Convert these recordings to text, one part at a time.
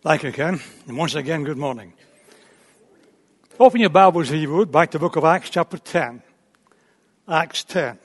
Thank you, Ken. And once again, good morning. Open your Bibles, if you would, back to the book of Acts, chapter 10. Acts 10.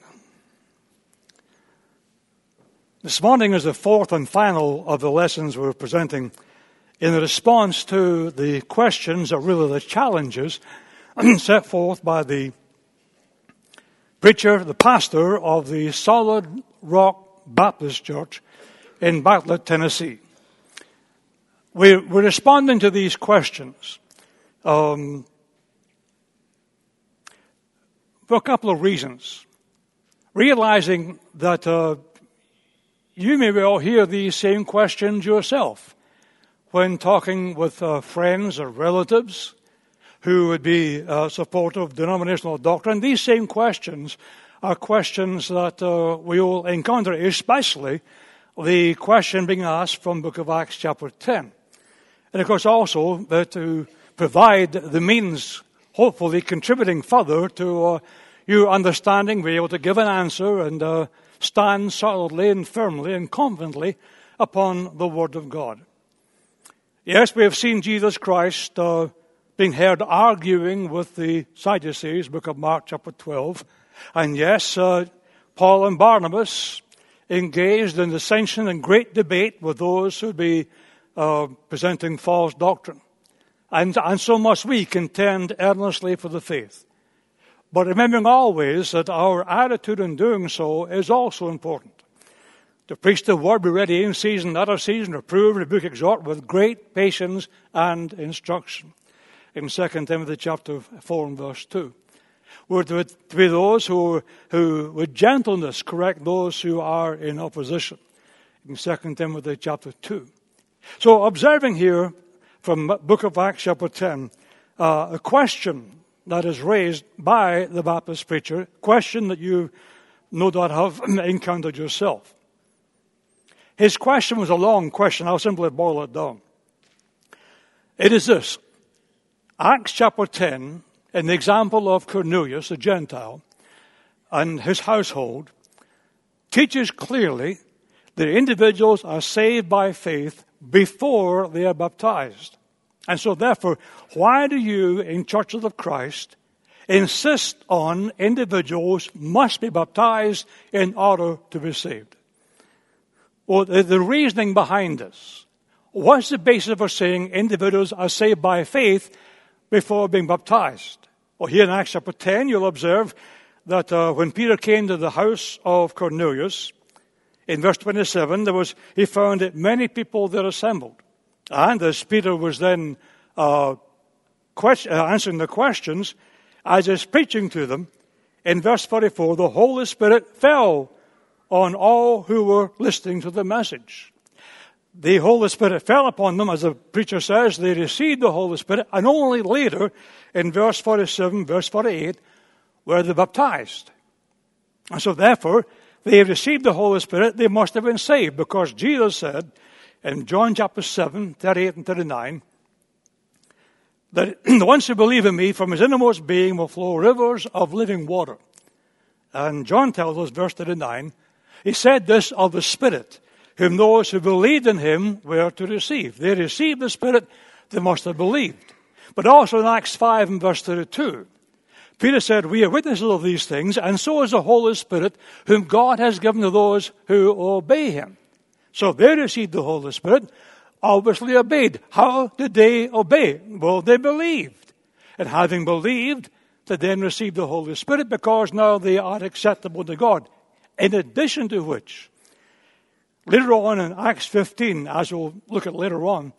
This morning is the fourth and final of the lessons we're presenting in response to the questions, or really the challenges, set forth by the preacher, the pastor of the Solid Rock Baptist Church in Bartlett, Tennessee. We're responding to these questions for a couple of reasons. Realizing that you may well hear these same questions yourself when talking with friends or relatives who would be supportive of denominational doctrine. These same questions are questions that we will encounter, especially the question being asked from the book of Acts chapter 10. And of course also to provide the means, hopefully contributing further to your understanding, be able to give an answer and stand solidly and firmly and confidently upon the Word of God. Yes, we have seen Jesus Christ being heard arguing with the Sadducees, book of Mark chapter 12. And yes, Paul and Barnabas engaged in dissension and great debate with those who would be presenting false doctrine. And so must we contend earnestly for the faith. But remembering always that our attitude in doing so is also important. To preach the word, be ready in season, out of season, reprove, rebuke, exhort with great patience and instruction. In 2 Timothy chapter 4 and verse 2. We're to be those who with gentleness correct those who are in opposition. In 2 Timothy chapter 2. So observing here from the book of Acts chapter 10, a question that is raised by the Baptist preacher, question that you no doubt have encountered yourself. His question was a long question. I'll simply boil it down. It is this. Acts chapter 10, in the example of Cornelius, a Gentile, and his household, teaches clearly that individuals are saved by faith before they are baptized. And so therefore, why do you in Churches of Christ insist on individuals must be baptized in order to be saved? Well, the reasoning behind this. What's the basis for saying individuals are saved by faith before being baptized? Well, here in Acts chapter 10, you'll observe that when Peter came to the house of Cornelius, in verse 27, he found that many people there assembled. And as Peter was then answering the questions, as he's preaching to them, in verse 44, the Holy Spirit fell on all who were listening to the message. The Holy Spirit fell upon them, as the preacher says, they received the Holy Spirit, and only later, in verse 47, verse 48, were they baptized. And so therefore, they received the Holy Spirit, they must have been saved, because Jesus said in John chapter 7, 38 and 39, that the ones who believe in me, from his innermost being will flow rivers of living water. And John tells us, verse 39, he said this of the Spirit, whom those who believed in him were to receive. They received the Spirit, they must have believed. But also in Acts 5 and verse 32, Peter said, we are witnesses of these things, and so is the Holy Spirit, whom God has given to those who obey him. So they received the Holy Spirit, obviously obeyed. How did they obey? Well, they believed. And having believed, they then received the Holy Spirit, because now they are acceptable to God. In addition to which, later on in Acts 15, as we'll look at later on,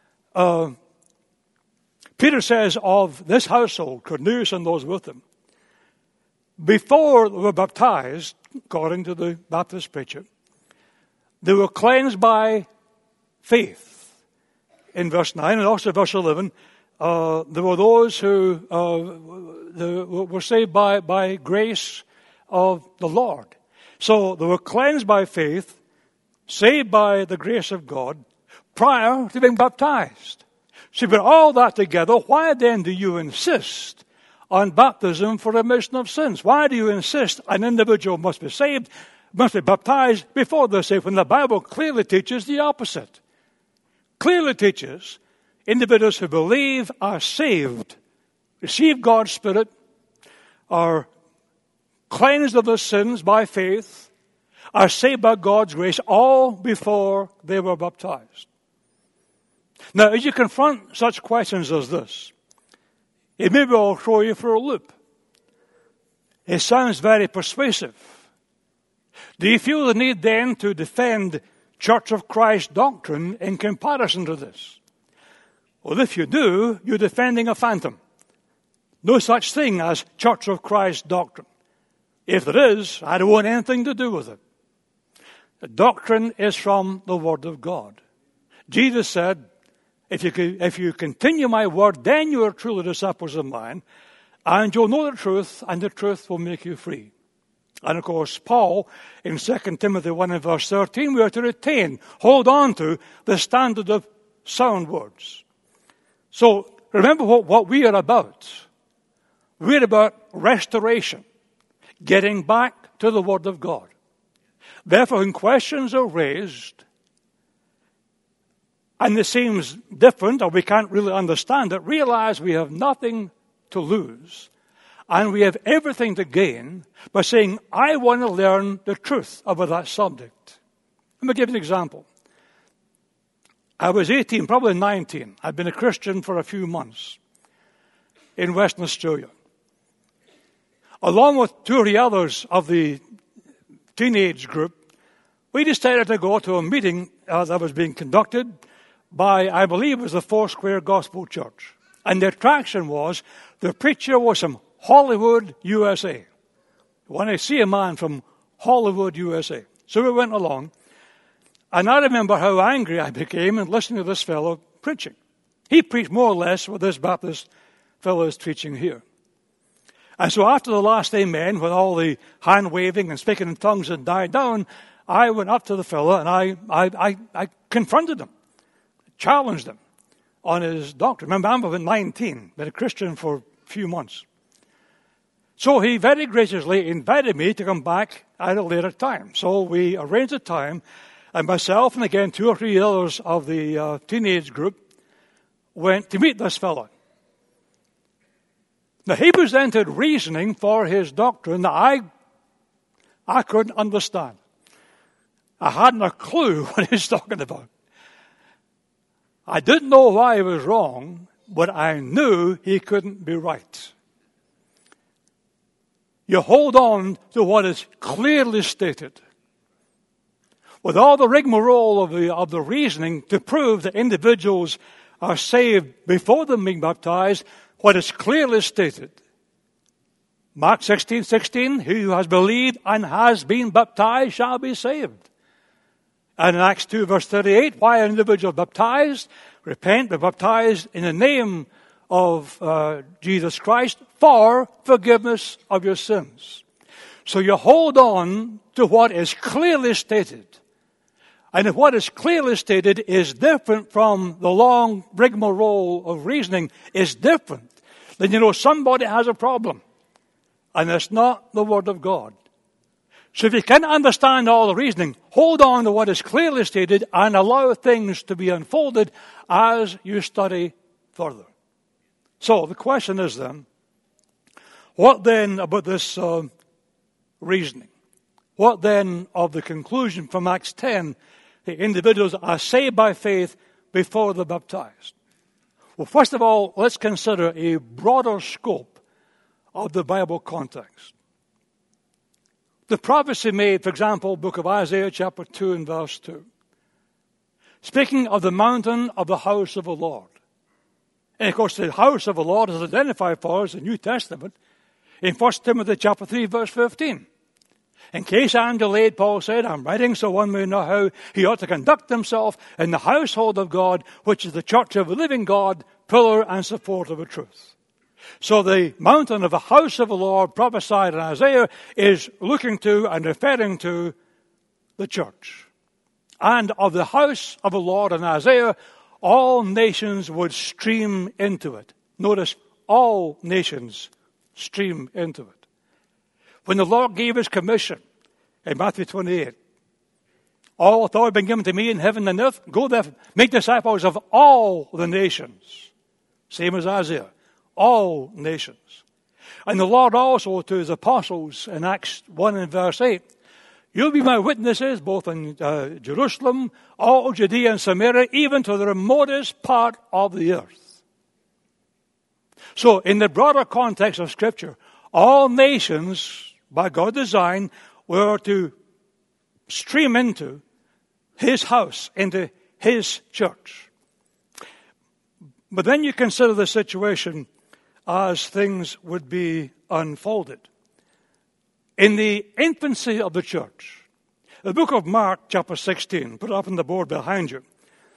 Peter says of this household, Cornelius and those with him, before they were baptized, according to the Baptist preacher, they were cleansed by faith. In verse 9 and also verse 11, there were those who were saved by grace of the Lord. So they were cleansed by faith, saved by the grace of God, prior to being baptized. So put all that together, why then do you insist on baptism for remission of sins? Why do you insist an individual must be saved, must be baptized before they're saved, when the Bible clearly teaches the opposite? clearly teaches individuals who believe are saved, receive God's Spirit, are cleansed of their sins by faith, are saved by God's grace, all before they were baptized. Now, as you confront such questions as this, it may well throw you for a loop. It sounds very persuasive. Do you feel the need then to defend Church of Christ doctrine in comparison to this? Well, if you do, you're defending a phantom. No such thing as Church of Christ doctrine. If there is, I don't want anything to do with it. The doctrine is from the Word of God. Jesus said, if you continue my word, then you are truly disciples of mine, and you'll know the truth, and the truth will make you free. And of course, Paul, in 2 Timothy 1 and verse 13, we are to retain, hold on to the standard of sound words. So, remember what we are about. We're about restoration, getting back to the Word of God. Therefore, when questions are raised, and it seems different, or we can't really understand it, realize we have nothing to lose, and we have everything to gain by saying, I want to learn the truth about that subject. Let me give you an example. I was 18, probably 19. I'd been a Christian for a few months in Western Australia. Along with two or three others of the teenage group, we decided to go to a meeting that was being conducted by, I believe it was the Foursquare Gospel Church. And the attraction was, the preacher was from Hollywood, USA. When I see a man from Hollywood, USA. So we went along, and I remember how angry I became in listening to this fellow preaching. He preached more or less what this Baptist fellow is preaching here. And so after the last amen, when all the hand-waving and speaking in tongues had died down, I went up to the fellow and I confronted him, challenged him on his doctrine. Remember, I'm about 19, been a Christian for a few months. So he very graciously invited me to come back at a later time. So we arranged a time, and myself and again 2 or 3 others of the teenage group went to meet this fellow. Now, he presented reasoning for his doctrine that I couldn't understand. I hadn't a clue what he was talking about. I didn't know why he was wrong, but I knew he couldn't be right. You hold on to what is clearly stated. With all the rigmarole of the reasoning to prove that individuals are saved before them being baptized, what is clearly stated. Mark 16:16, he who has believed and has been baptized shall be saved. And in Acts 2 verse 38, why are individuals baptized? Repent, be baptized in the name of Jesus Christ for forgiveness of your sins. So you hold on to what is clearly stated. And if what is clearly stated is different from the long rigmarole of reasoning, is different, then you know somebody has a problem. And it's not the Word of God. So if you can't understand all the reasoning, hold on to what is clearly stated and allow things to be unfolded as you study further. So the question is then, what then about this reasoning? What then of the conclusion from Acts 10, the individuals are saved by faith before they're baptized? Well, first of all, let's consider a broader scope of the Bible context. The prophecy made, for example, book of Isaiah chapter 2 and verse 2. Speaking of the mountain of the house of the Lord. And of course, the house of the Lord is identified for us in the New Testament in 1 Timothy chapter 3 verse 15. In case I'm delayed, Paul said, I'm writing so one may know how he ought to conduct himself in the household of God, which is the church of the living God, pillar and support of the truth. So the mountain of the house of the Lord prophesied in Isaiah is looking to and referring to the church. And of the house of the Lord in Isaiah, all nations would stream into it. Notice, all nations stream into it. When the Lord gave his commission in Matthew 28, All authority has been given to me in heaven and earth. Go therefore, make disciples of all the nations. Same as Isaiah. All nations. And the Lord also to his apostles in Acts 1 and verse 8, you'll be my witnesses both in Jerusalem, all Judea and Samaria, even to the remotest part of the earth. So in the broader context of Scripture, all nations, by God's design, were to stream into his house, into his church. But then you consider the situation as things would be unfolded. In the infancy of the church, the book of Mark, chapter 16, put it up on the board behind you.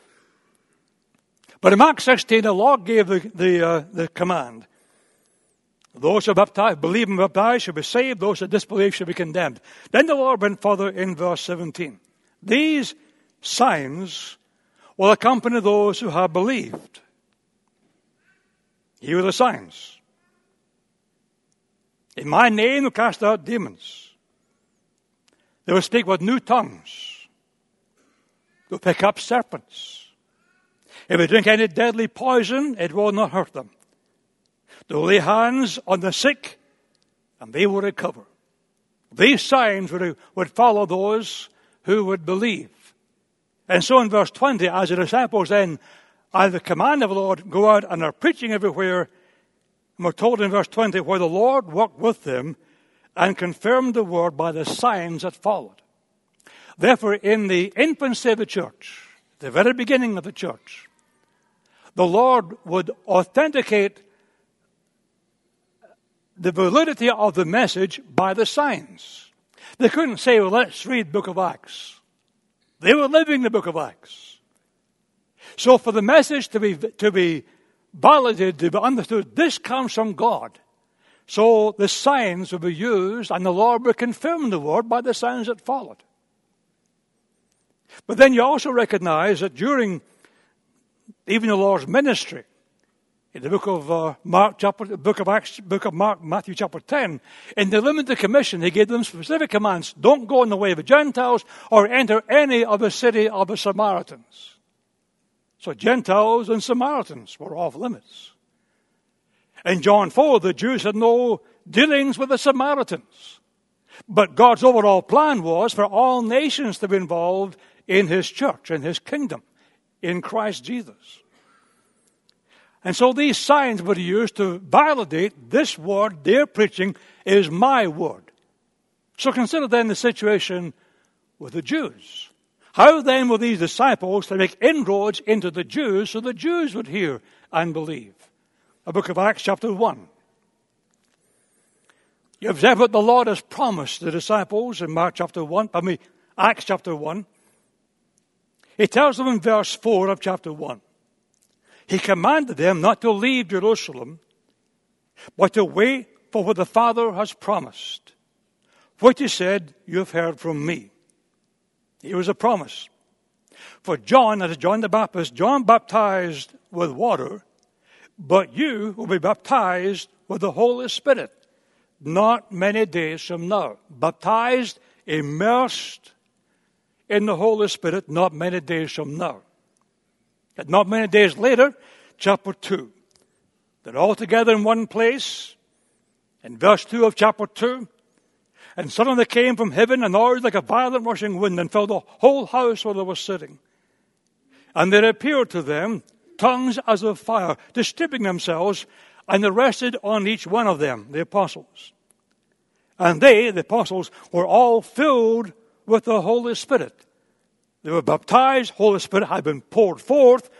But in Mark 16, the Lord gave the command. Those who believe and baptize shall be saved. Those who disbelieve shall be condemned. Then the Lord went further in verse 17. These signs will accompany those who have believed. Here are the signs. In my name they'll cast out demons. They will speak with new tongues. They'll pick up serpents. If they drink any deadly poison, it will not hurt them. They'll lay hands on the sick, and they will recover. These signs would follow those who would believe. And so in verse 20, as the disciples then, at the command of the Lord, go out and are preaching everywhere, and we're told in verse 20, where the Lord walked with them and confirmed the word by the signs that followed. Therefore, in the infancy of the church, the very beginning of the church, the Lord would authenticate the validity of the message by the signs. They couldn't say, well, let's read the book of Acts. They were living the book of Acts. So for the message to be validated, to be understood, this comes from God. So the signs will be used, and the Lord will confirm the word by the signs that followed. But then you also recognize that during even the Lord's ministry, in the book of Matthew chapter 10, in the limited commission, he gave them specific commands. Don't go in the way of the Gentiles or enter any of the city of the Samaritans. So Gentiles and Samaritans were off limits. In John 4, the Jews had no dealings with the Samaritans. But God's overall plan was for all nations to be involved in his church, in his kingdom, in Christ Jesus. And so these signs were used to validate this word they're preaching is my word. So consider then the situation with the Jews. How then were these disciples to make inroads into the Jews so the Jews would hear and believe? The book of Acts chapter 1. You observe what the Lord has promised the disciples in Acts chapter 1. He tells them in verse 4 of chapter 1. He commanded them not to leave Jerusalem, but to wait for what the Father has promised, which he said, you have heard from me. Here was a promise. For John, that is John the Baptist, John baptized with water, but you will be baptized with the Holy Spirit not many days from now. Baptized, immersed in the Holy Spirit not many days from now. And not many days later, chapter 2. They're all together in one place. In verse 2 of chapter 2. And suddenly there came from heaven a noise like a violent rushing wind and filled the whole house where they were sitting. And there appeared to them tongues as of fire, distributing themselves, and they rested on each one of them, the apostles. And they, the apostles, were all filled with the Holy Spirit. They were baptized. Holy Spirit had been poured forth.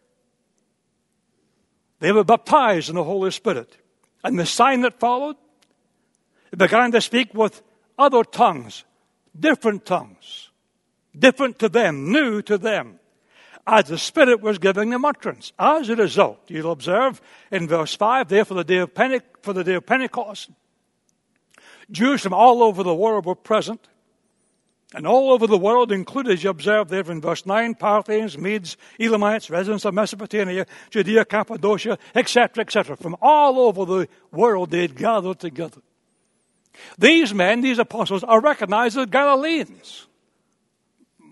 They were baptized in the Holy Spirit. And the sign that followed, they began to speak with other tongues, different to them, new to them, as the Spirit was giving them utterance. As a result, you'll observe in verse 5, there for the day of Pentecost, Jews from all over the world were present. And all over the world, included, as you observe there in verse 9, Parthians, Medes, Elamites, residents of Mesopotamia, Judea, Cappadocia, etc., etc. From all over the world, they had gathered together. These men, these apostles, are recognized as Galileans.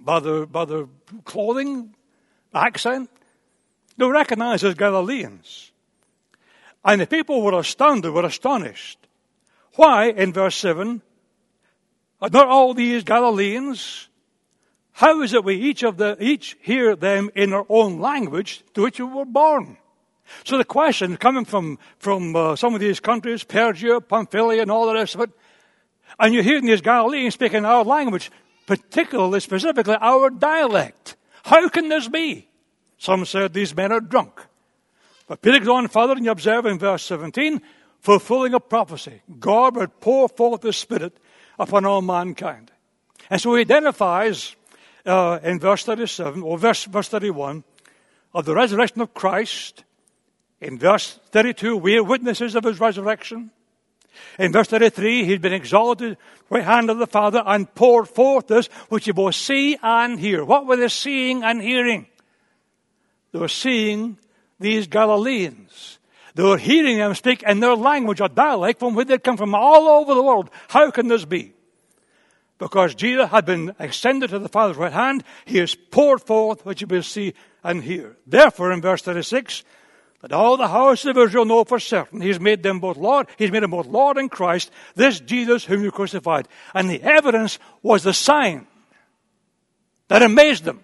by their clothing, accent. They were recognized as Galileans. And the people were astounded, were astonished. Why, in verse 7, are not all these Galileans? How is it we each hear them in our own language to which we were born? So the question coming from some of these countries, Persia, Pamphylia, and all the rest of it, and you're hearing these Galileans speaking our language, particularly, specifically, our dialect. How can this be? Some said these men are drunk. But Peter goes on further, and you observe in verse 17, fulfilling a prophecy. God would pour forth the Spirit upon all mankind. And so he identifies in verse 37, or verse 31, of the resurrection of Christ. In verse 32, we are witnesses of his resurrection. In verse 33, he'd been exalted right hand of the Father and poured forth this which you both see and hear. What were they seeing and hearing? They were seeing these Galileans. They were hearing them speak in their language, a dialect from where they'd come from all over the world. How can this be? Because Jesus had been ascended to the Father's right hand, he has poured forth what you will see and hear. Therefore, in verse 36, that all the house of Israel know for certain, he's made them both Lord, he's made them both Lord and Christ, this Jesus whom you crucified. And the evidence was the sign that amazed them.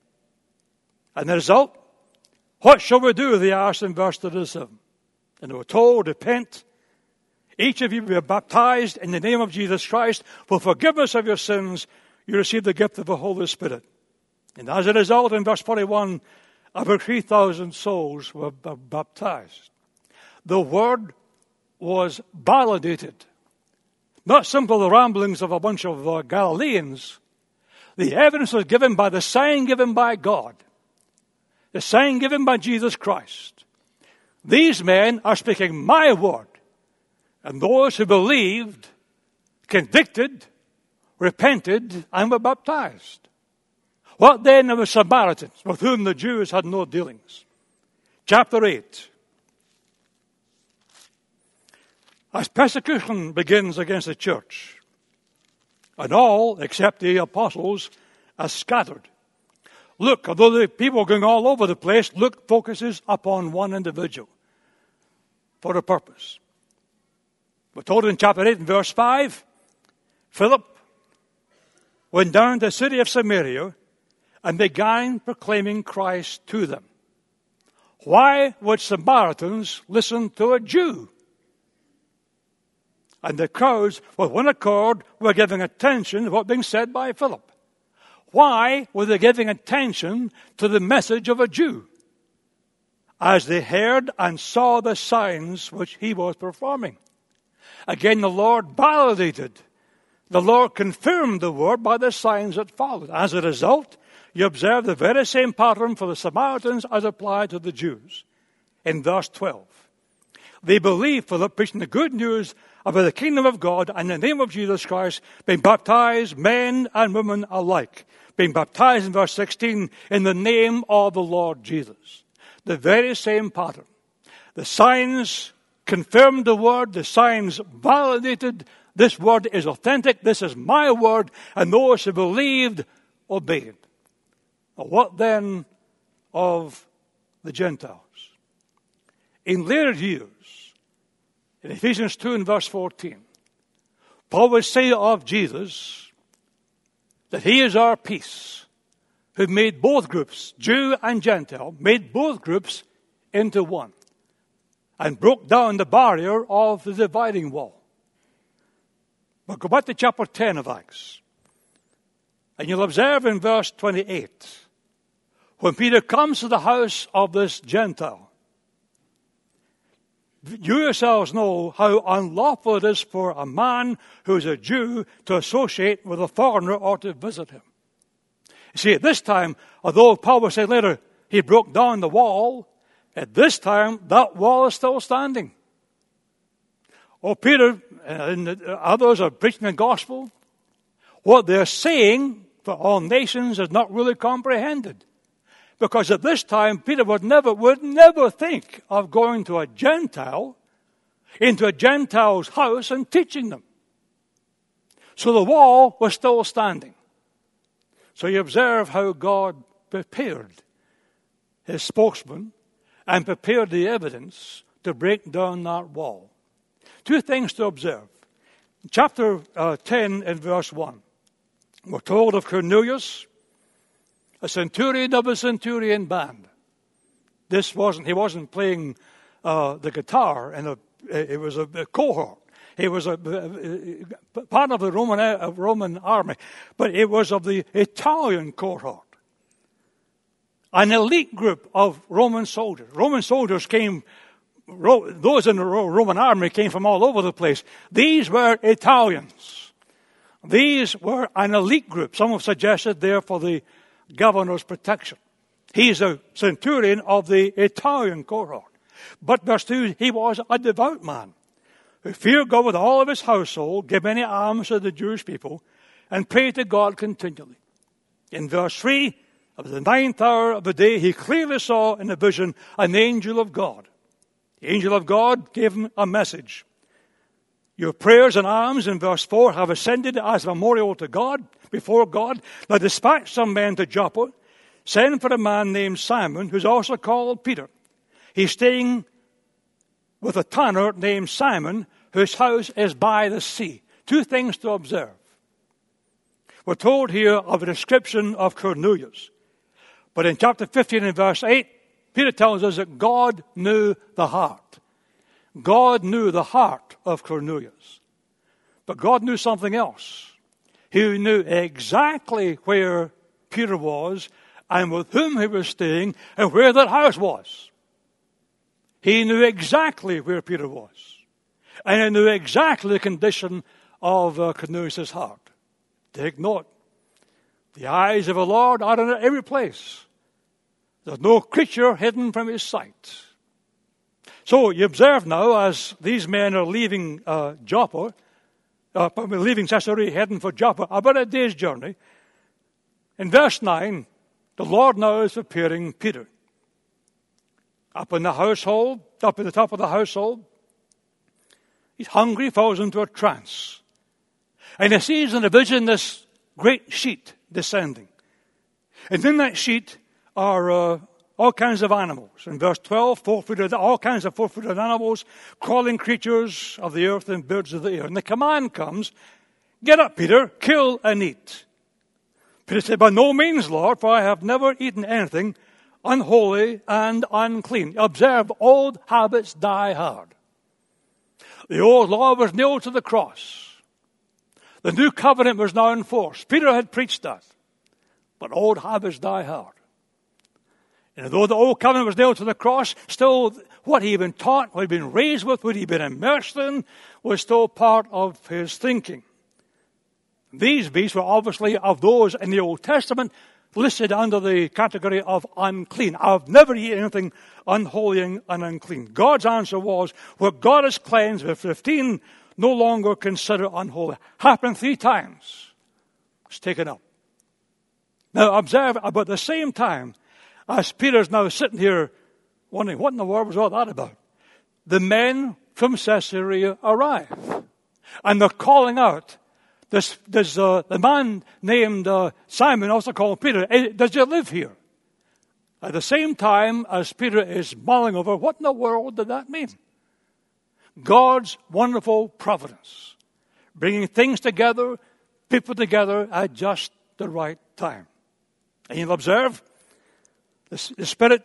And the result, what shall we do? They asked in verse 37. And they were told, repent, each of you be baptized in the name of Jesus Christ for forgiveness of your sins. You receive the gift of the Holy Spirit. And as a result, in verse 41, about 3,000 souls were baptized. The word was validated. Not simply the ramblings of a bunch of Galileans. The evidence was given by the sign given by God. The sign given by Jesus Christ. These men are speaking my word. And those who believed, convicted, repented, and were baptized. What then of the Samaritans, with whom the Jews had no dealings? Chapter 8. As persecution begins against the church, and all, except the apostles, are scattered. Luke, although the people are going all over the place, Luke focuses upon one individual for a purpose. We're told in chapter 8 and verse 5, Philip went down to the city of Samaria and began proclaiming Christ to them. Why would Samaritans listen to a Jew? And the crowds, with one accord, were giving attention to what was being said by Philip. Why were they giving attention to the message of a Jew? As they heard and saw the signs which he was performing. Again, the Lord validated. The Lord confirmed the word by the signs that followed. As a result, you observe the very same pattern for the Samaritans as applied to the Jews. In verse 12. They believed Philip preaching the good news about the kingdom of God and the name of Jesus Christ, being baptized, men and women alike. Being baptized in verse 16 in the name of the Lord Jesus. The very same pattern. The signs confirmed the word. The signs validated this word is authentic. This is my word. And those who believed obeyed. Now, what then of the Gentiles? In later years, in Ephesians 2 and verse 14, Paul would say of Jesus that he is our peace, who made both groups, Jew and Gentile, made both groups into one, and broke down the barrier of the dividing wall. But go back to chapter 10 of Acts, and you'll observe in verse 28, when Peter comes to the house of this Gentile, you yourselves know how unlawful it is for a man who is a Jew to associate with a foreigner or to visit him. You see, at this time, although Paul will say later he broke down the wall, at this time that wall is still standing. Oh, Peter and others are preaching the gospel. What they're saying for all nations is not really comprehended. Because at this time, Peter would never think of going to a Gentile, into a Gentile's house and teaching them. So the wall was still standing. So you observe how God prepared his spokesman and prepared the evidence to break down that wall. Two things to observe. Chapter 10 and verse 1. We're told of Cornelius, a centurion of a centurion band. He wasn't playing the guitar, and it was a cohort. He was a part of the Roman army, but it was of the Italian cohort. An elite group of Roman soldiers. Roman soldiers those in the Roman army came from all over the place. These were Italians. These were an elite group. Some have suggested they're for the governor's protection. He's a centurion of the Italian cohort. But verse 2, he was a devout man who feared God with all of his household, gave many alms to the Jewish people, and prayed to God continually. In verse 3, of the 9th hour of the day, he clearly saw in a vision an angel of God. The angel of God gave him a message. Your prayers and alms, in verse 4, have ascended as a memorial to God, before God. Now dispatch some men to Joppa. Send for a man named Simon, who's also called Peter. He's staying with a tanner named Simon, whose house is by the sea. Two things to observe. We're told here of a description of Cornelius. But in chapter 15 and verse 8, Peter tells us that God knew the heart. God knew the heart of Cornelius. But God knew something else. He knew exactly where Peter was and with whom he was staying and where that house was. He knew exactly where Peter was. And he knew exactly the condition of Cornelius' heart. Take note. The eyes of the Lord are in every place. There's no creature hidden from his sight. So you observe now as these men are leaving Joppa, leaving Caesarea, heading for Joppa, about a day's journey. In verse 9, the Lord now is preparing Peter. Up in the household, up at the top of the household, he's hungry, falls into a trance. And he sees in a vision this great sheet descending. And in that sheet are all kinds of animals. In verse 12, all kinds of four-footed animals, crawling creatures of the earth and birds of the air. And the command comes, get up, Peter, kill and eat. Peter said, by no means, Lord, for I have never eaten anything unholy and unclean. Observe, old habits die hard. The old law was nailed to the cross. The new covenant was now in force. Peter had preached that. But old habits die hard. And though the old covenant was nailed to the cross, still what he had been taught, what he had been raised with, what he had been immersed in, was still part of his thinking. These beasts were obviously of those in the Old Testament listed under the category of unclean. I've never eaten anything unholy and unclean. God's answer was, what God has cleansed, verse 15, no longer consider unholy. Happened 3 times. It's taken up. Now observe, about the same time, as Peter's now sitting here wondering, what in the world was all that about? The men from Caesarea arrive. And they're calling out. The man named Simon, also called Peter, does he live here? At the same time as Peter is mulling over, what in the world did that mean? God's wonderful providence. Bringing things together, people together at just the right time. And you'll observe, the Spirit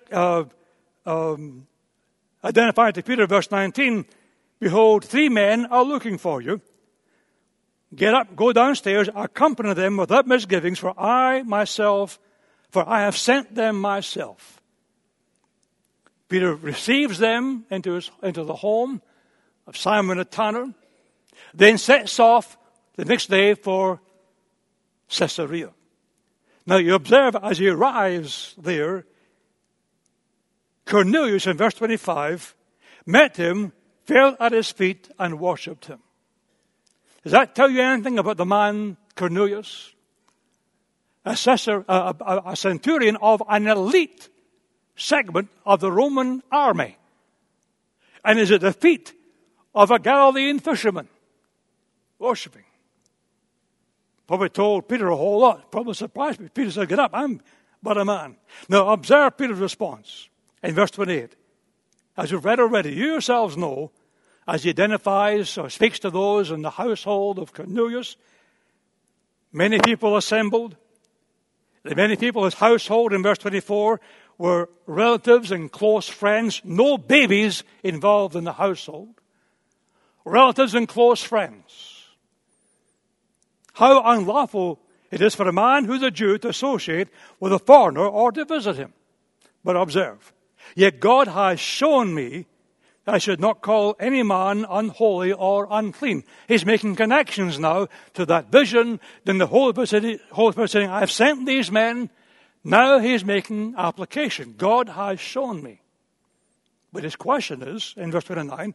identified to Peter, verse 19, behold, 3 men are looking for you. Get up, go downstairs, accompany them without misgivings, for I have sent them myself. Peter receives them into the home of Simon the tanner, then sets off the next day for Caesarea. Now you observe as he arrives there, Cornelius in verse 25 met him, fell at his feet, and worshipped him. Does that tell you anything about the man Cornelius? A centurion of an elite segment of the Roman army. And is at the feet of a Galilean fisherman, worshipping. Probably told Peter a whole lot. Probably surprised me. Peter said, get up, I'm but a man. Now observe Peter's response in verse 28. As we've read already, you yourselves know, as he identifies or speaks to those in the household of Cornelius, many people assembled. The many people in his household in verse 24 were relatives and close friends. No babies involved in the household. Relatives and close friends. How unlawful it is for a man who's a Jew to associate with a foreigner or to visit him. But observe, yet God has shown me that I should not call any man unholy or unclean. He's making connections now to that vision. Then the Holy Spirit saying, I've sent these men. Now he's making application. God has shown me. But his question is, in verse 29,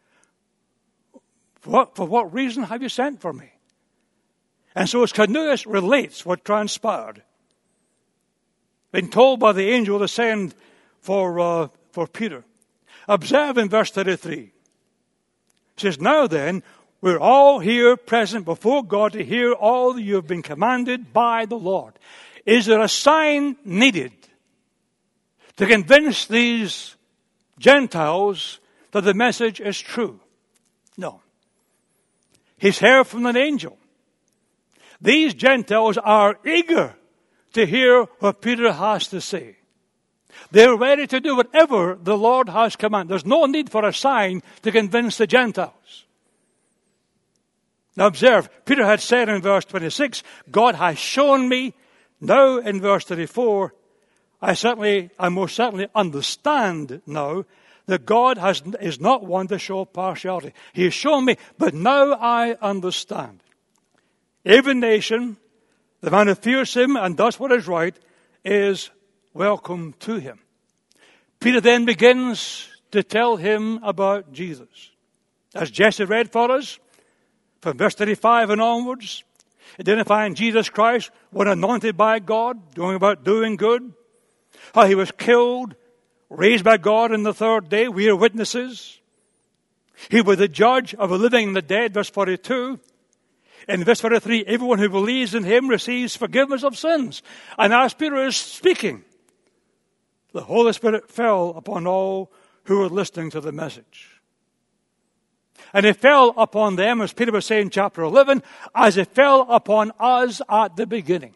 for what reason have you sent for me? And so as Cornelius relates what transpired, been told by the angel to send for Peter. Observe in verse 33. It says, now then, we're all here present before God to hear all that you have been commanded by the Lord. Is there a sign needed to convince these Gentiles that the message is true? No. He's heard from an angel. These Gentiles are eager to hear what Peter has to say. They're ready to do whatever the Lord has commanded. There's no need for a sign to convince the Gentiles. Now observe, Peter had said in verse 26, God has shown me. Now in verse 34, I most certainly understand now that God is not one to show partiality. He has shown me, but now I understand. Every nation, the man who fears him and does what is right, is welcome to him. Peter then begins to tell him about Jesus. As Jesse read for us, from verse 35 and onwards, identifying Jesus Christ, one anointed by God, going about doing good, how he was killed, raised by God on the third day. We are witnesses. He was the judge of the living and the dead, verse 42. In verse 43, everyone who believes in him receives forgiveness of sins. And as Peter is speaking, the Holy Spirit fell upon all who were listening to the message. And it fell upon them, as Peter was saying in chapter 11, as it fell upon us at the beginning.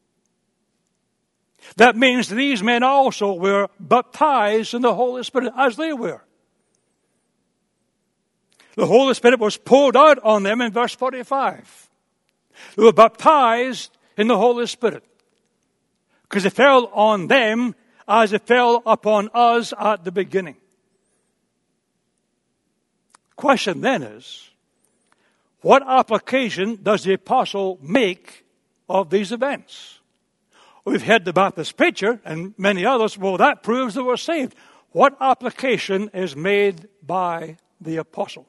That means these men also were baptized in the Holy Spirit as they were. The Holy Spirit was poured out on them in verse 45. They were baptized in the Holy Spirit because it fell on them as it fell upon us at the beginning. Question then is, what application does the apostle make of these events? We've heard the Baptist preacher and many others. Well, that proves that we're saved. What application is made by the apostle?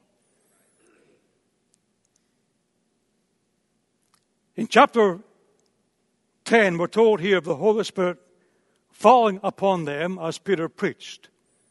In chapter 10, we're told here of the Holy Spirit falling upon them as Peter preached.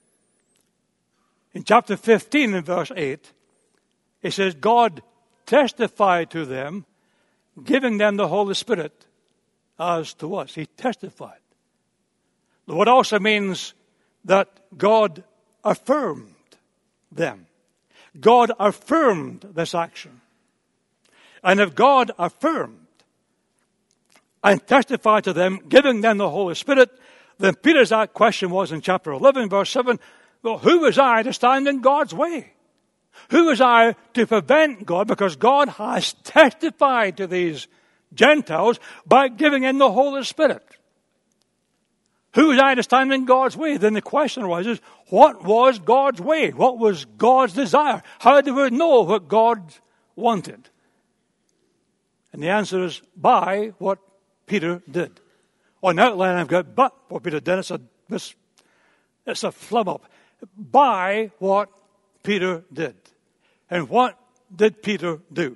In chapter 15 and verse 8, it says, God testified to them, giving them the Holy Spirit as to us. He testified. The word also means that God affirmed them. God affirmed this action. And if God affirmed and testified to them, giving them the Holy Spirit, then Peter's question was in chapter 11, verse 7, well, who was I to stand in God's way? Who was I to prevent God? Because God has testified to these Gentiles by giving in the Holy Spirit. Who was I to stand in God's way? Then the question arises, what was God's way? What was God's desire? How do we know what God wanted? And the answer is by what Peter did. On the outline I've got but what Peter did. It's a flub up. By what Peter did. And what did Peter do?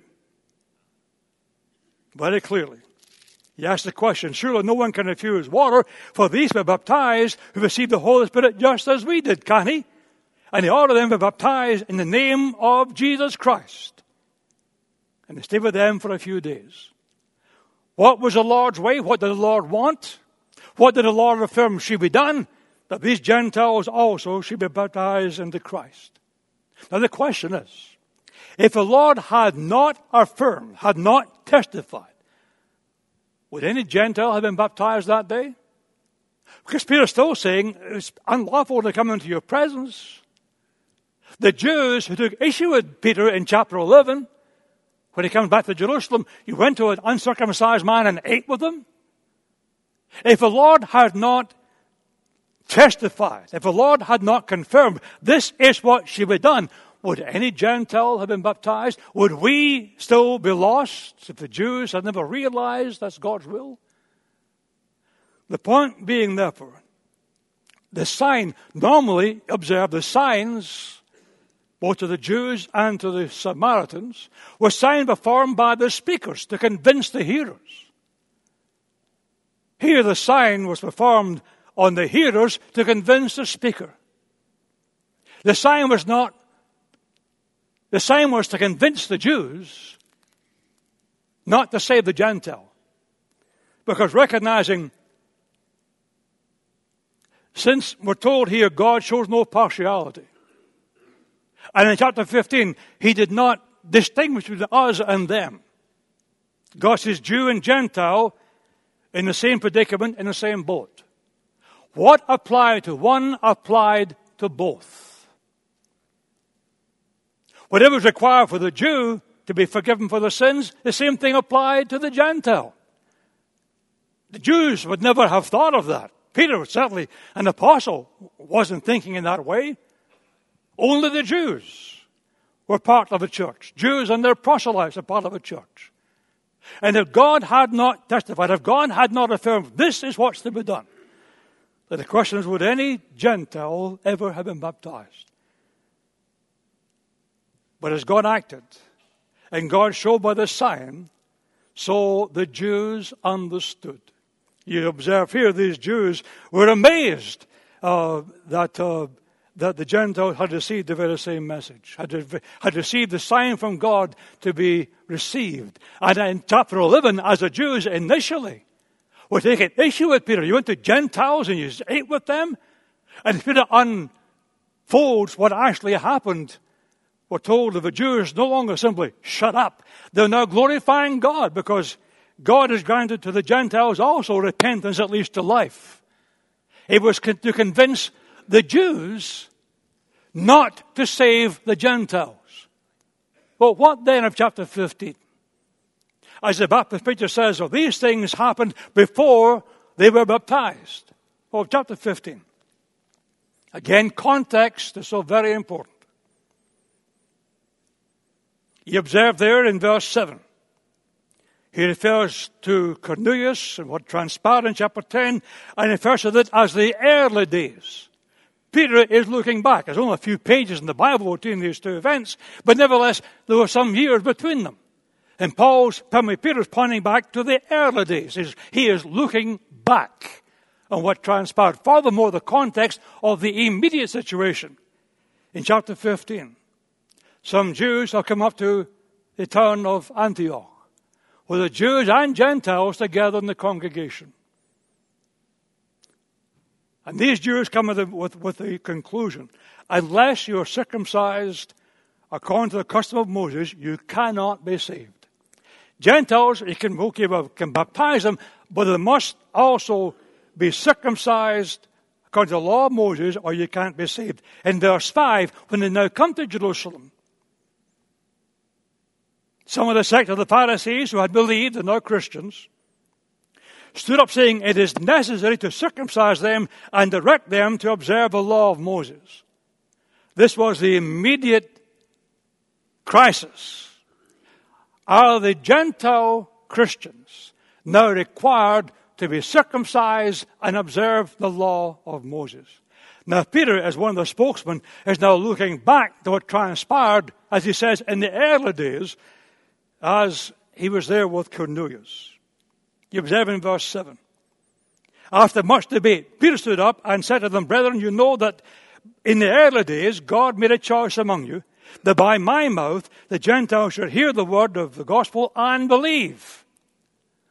Very clearly. He asked the question, surely no one can refuse water, for these were baptized who received the Holy Spirit just as we did, can he? And he ordered them to be baptized in the name of Jesus Christ. And they stayed with them for a few days. What was the Lord's way? What did the Lord want? What did the Lord affirm should be done? That these Gentiles also should be baptized into Christ. Now the question is, if the Lord had not affirmed, had not testified, would any Gentile have been baptized that day? Because Peter's still saying it's unlawful to come into your presence. The Jews who took issue with Peter in chapter 11, when he comes back to Jerusalem, you went to an uncircumcised man and ate with him. If the Lord had not testified, if the Lord had not confirmed, this is what should be done, would any Gentile have been baptized? Would we still be lost if the Jews had never realized that's God's will? The point being, therefore, the sign, normally, observe the signs, both to the Jews and to the Samaritans, were signs performed by the speakers to convince the hearers. Here the sign was performed on the hearers to convince the speaker. The sign was to convince the Jews, not to save the Gentile. Because recognizing, since we're told here God shows no partiality, and in chapter 15, he did not distinguish between us and them. God says Jew and Gentile in the same predicament, in the same boat. What applied to one applied to both. Whatever was required for the Jew to be forgiven for their sins, the same thing applied to the Gentile. The Jews would never have thought of that. Peter, certainly an apostle, wasn't thinking in that way. Only the Jews were part of the church. Jews and their proselytes are part of the church. And if God had not testified, if God had not affirmed, this is what's to be done, then the question is, would any Gentile ever have been baptized? But as God acted, and God showed by the sign, so the Jews understood. You observe here, these Jews were amazed that the Gentiles had received the very same message, had received the sign from God to be received. And in chapter 11, as the Jews initially were taking issue with Peter, you went to Gentiles and you ate with them, and Peter unfolds what actually happened. We're told that the Jews no longer simply shut up. They're now glorifying God because God has granted to the Gentiles also repentance, at least to life. It was to convince the Jews not to save the Gentiles. Well, what then of chapter 15? As the Baptist preacher says, well, these things happened before they were baptized. Well, chapter 15. Again, context is so very important. You observe there in verse 7. He refers to Cornelius and what transpired in chapter 10, and refers to it as the early days. Peter is looking back. There's only a few pages in the Bible between these two events, but nevertheless, there were some years between them. And Peter's pointing back to the early days. He is looking back on what transpired. Furthermore, the context of the immediate situation. In chapter 15, some Jews have come up to the town of Antioch, with the Jews and Gentiles together in the congregation. And these Jews come with the conclusion, unless you are circumcised according to the custom of Moses, you cannot be saved. Gentiles, you can baptize them, but they must also be circumcised according to the law of Moses, or you can't be saved. In verse 5, when they now come to Jerusalem, some of the sect of the Pharisees who had believed and now Christians stood up saying it is necessary to circumcise them and direct them to observe the law of Moses. This was the immediate crisis. Are the Gentile Christians now required to be circumcised and observe the law of Moses? Now Peter, as one of the spokesmen, is now looking back to what transpired, as he says, in the early days, as he was there with Cornelius. You observe in verse 7. After much debate, Peter stood up and said to them, Brethren, you know that in the early days God made a choice among you, that by my mouth the Gentiles should hear the word of the gospel and believe.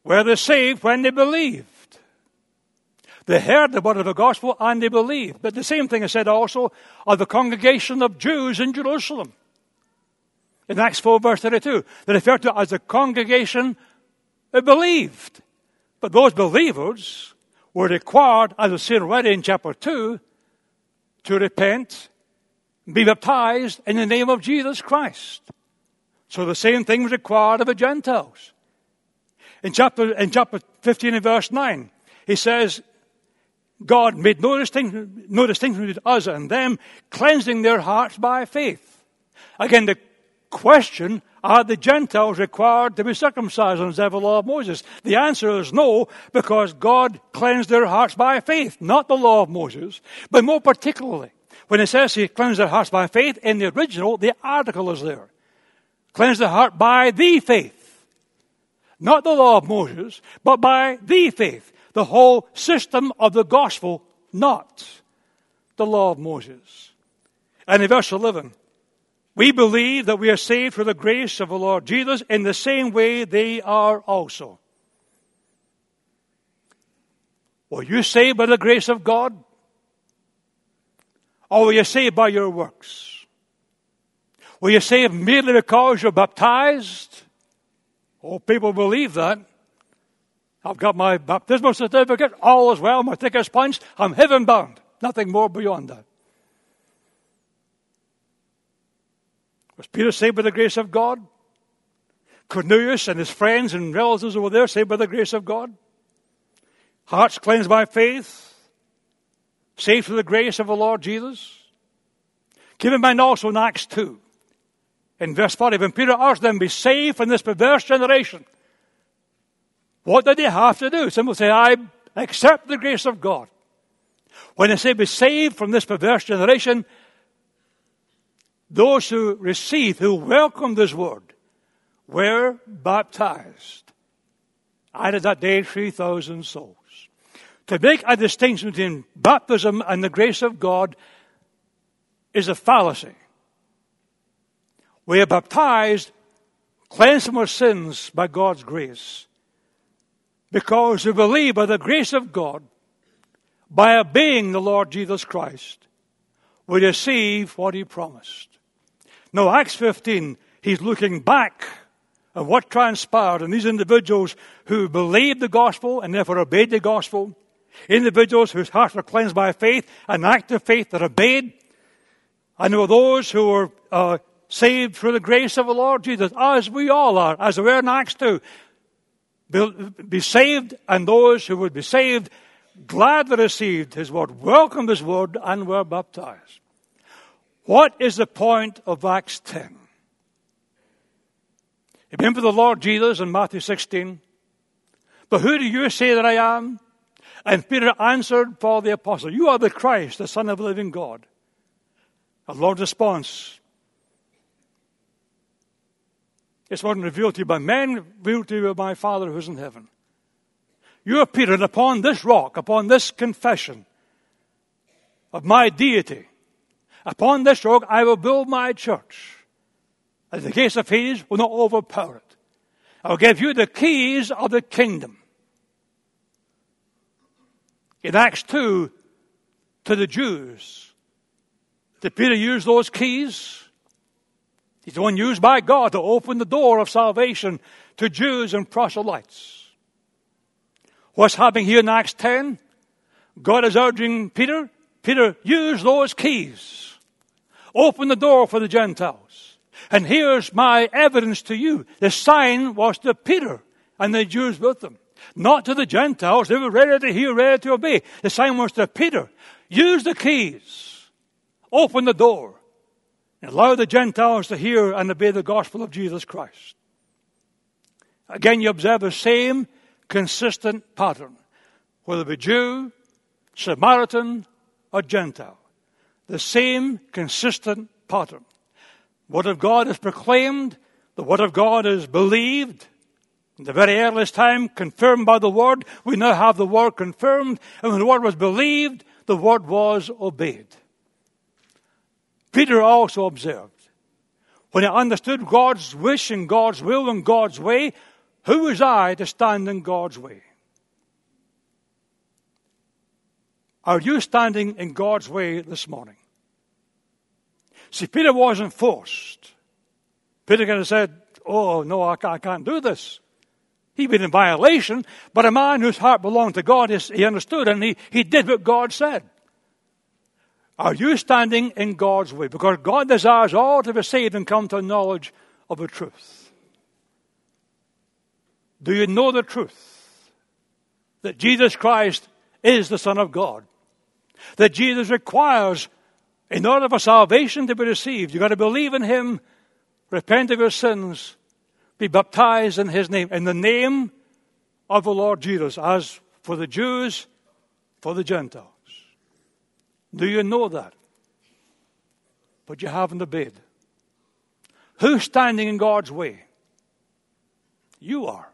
Were they saved when they believed? They heard the word of the gospel and they believed. But the same thing is said also of the congregation of Jews in Jerusalem. In Acts 4 verse 32, they refer to it as the congregation that believed. But those believers were required, as was said already in chapter 2, to repent, be baptized in the name of Jesus Christ. So the same thing was required of the Gentiles. In chapter 15 and verse 9, he says, God made no distinction between us and them, cleansing their hearts by faith. Again, the question, are the Gentiles required to be circumcised under the law of Moses? The answer is no, because God cleansed their hearts by faith, not the law of Moses. But more particularly, when it says he cleansed their hearts by faith, in the original, the article is there. Cleanse the heart by the faith. Not the law of Moses, but by the faith. The whole system of the gospel, not the law of Moses. And in verse 11, we believe that we are saved through the grace of the Lord Jesus in the same way they are also. Were you saved by the grace of God? Or were you saved by your works? Were you saved merely because you're baptized? Oh, people believe that. I've got my baptismal certificate, all is well, my ticket's punched, I'm heaven bound. Nothing more beyond that. Was Peter saved by the grace of God? Cornelius and his friends and relatives over there saved by the grace of God? Hearts cleansed by faith? Saved through the grace of the Lord Jesus? Keep in mind also in Acts 2, in verse 40, when Peter asked them, be saved from this perverse generation, what did they have to do? Simply say, I accept the grace of God. When they say be saved from this perverse generation, those who received, who welcomed this word, were baptized. Added that day 3,000 souls. To make a distinction between baptism and the grace of God is a fallacy. We are baptized, cleansed from our sins by God's grace, because we believe by the grace of God, by obeying the Lord Jesus Christ, we receive what he promised. Now, Acts 15, he's looking back at what transpired in these individuals who believed the gospel and therefore obeyed the gospel, individuals whose hearts were cleansed by faith, an act of faith that obeyed, and there were those who were saved through the grace of the Lord Jesus, as we all are, as we were in Acts 2. Be saved, and those who would be saved gladly received his word, welcomed his word, and were baptized. What is the point of Acts 10? Remember the Lord Jesus in Matthew 16? But who do you say that I am? And Peter answered Paul the apostle, you are the Christ, the Son of the living God. The Lord's response, it's not revealed to you by men, revealed to you by my Father who is in heaven. You are Peter, and upon this rock, upon this confession of my deity, upon this rock I will build my church. And the gates of Hades will not overpower it. I will give you the keys of the kingdom. In Acts 2, to the Jews, did Peter use those keys? He's the one used by God to open the door of salvation to Jews and proselytes. What's happening here in Acts 10? God is urging Peter, use those keys. Open the door for the Gentiles. And here's my evidence to you. The sign was to Peter and the Jews with them. Not to the Gentiles. They were ready to hear, ready to obey. The sign was to Peter. Use the keys. Open the door. And allow the Gentiles to hear and obey the gospel of Jesus Christ. Again, you observe the same consistent pattern. Whether it be Jew, Samaritan, or Gentile. The same consistent pattern. The Word of God is proclaimed. The Word of God is believed. In the very earliest time, confirmed by the Word. We now have the Word confirmed. And when the Word was believed, the Word was obeyed. Peter also observed, when he understood God's wish and God's will and God's way, Who was I to stand in God's way? Are you standing in God's way this morning? See, Peter wasn't forced. Peter could have said, oh, no, I can't do this. He'd been in violation, but a man whose heart belonged to God, he understood, and he did what God said. Are you standing in God's way? Because God desires all to be saved and come to a knowledge of the truth. Do you know the truth? That Jesus Christ is the Son of God. That Jesus requires, in order for salvation to be received, you've got to believe in Him, repent of your sins, be baptized in His name, in the name of the Lord Jesus, as for the Jews, for the Gentiles. Do you know that? But you haven't obeyed. Who's standing in God's way? You are.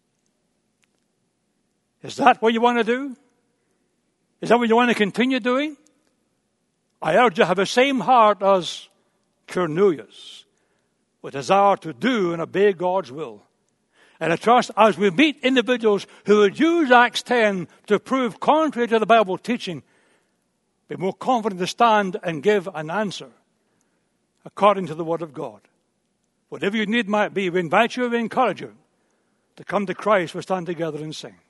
Is that what you want to do? Is that what you want to continue doing? I urge you to have the same heart as Cornelius, with desire to do and obey God's will. And I trust as we meet individuals who would use Acts 10 to prove contrary to the Bible teaching, be more confident to stand and give an answer according to the Word of God. Whatever your need might be, we invite you, we encourage you to come to Christ. We'll stand together and sing.